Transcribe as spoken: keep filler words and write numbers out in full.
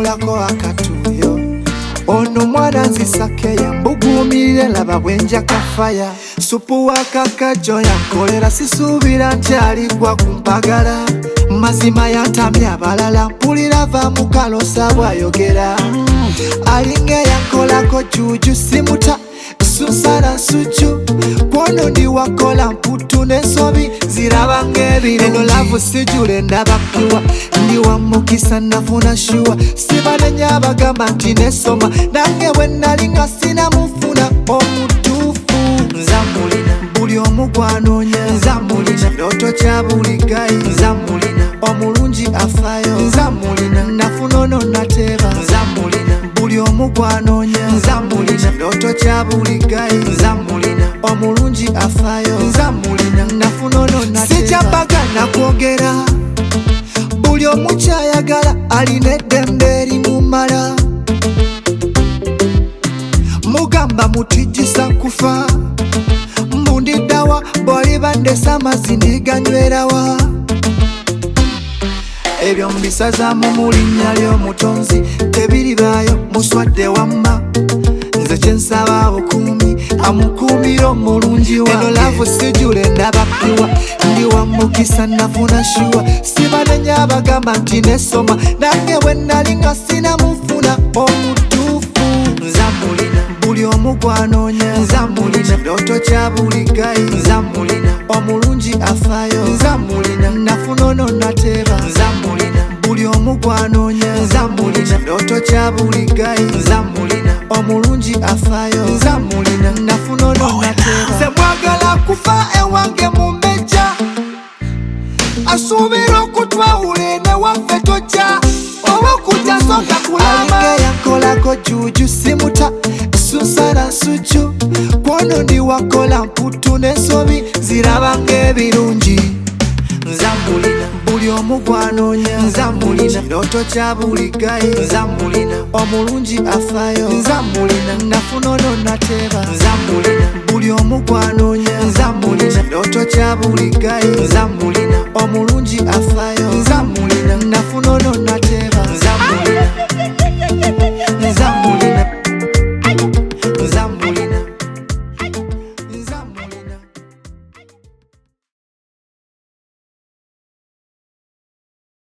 yankolako akatuyo ono mwana nzisakeye mbugumirire laba bwenja kafaya supu wakakajo yankolera sisuubira nti aligwa kumpagala mazima yantamya abalala mpulira va mukalosa bwayogera alinga yankolako juju simuta susara nsuju kwono ndi wakola mputu n'ensobi ziraba ng'ebirungi eno lavu sijule ndabakiwa ndi wamukisa nafuna shuwa sibanenya abagamba nti nesoma nange bwe nali nga sinamufuna omutuufu nzamulina buli omu gwanoonya nzamulina kyoto kya buli gayi nzamulina omulungi afaayo nzamulina nafuna ono nateeba nzamulina buli omu gwanoonya nzamulina kyoto kya buli gayi nzamulina omulungi afaayo nzamulina nafuna ono nateeba sijambaga nakwogera buli omu kyayagala alina eddembe erimumala mugamba mutijjisa kufa mbundiddawa bw'oliba ndesa amazzi ndiganywerawa ebyo mbisazaamu mu linnya ly'omutonzi tebiribaayo muswadde wamma nze kyensaba bukuumi amukuumira omulungi wange eno laavu sijule ndabapiwa ndi wamukisa nafuna shuwa sibanenya abagamba nti nesoma nange bwe nali nga sinamufuna omutuufu nzamulina buli omu gwanoonya nzamulina kyoto kya buli gayi nzamulina omulungi afaayo nzamulina nafuna ono nateeba nzamulina buli omu gwanoonya nzamulina kyoto kya buli gayi nzamulina omulungi afaayo nzamulina nafuna ono nateeba nze mwagala kufa ewange mu mmejja asuubira okutwawula ene waffe tojja oba okujja soka kulama alinga yankolako juju simuta susara nsuju kwono ndi wakola mputu n'ensobi ziraba ng'ebirungi nzamulina buli omu gwanoonya nzamulina kyoto kya buli gayi nzamulina omulungi afaayo nzamulina nafuna ono nateeba nzamulina buli omu gwanoonya nzamulina kyoto kya buli gayi nzamulina omulungi afaayo nzamulina nafuna ono nateeba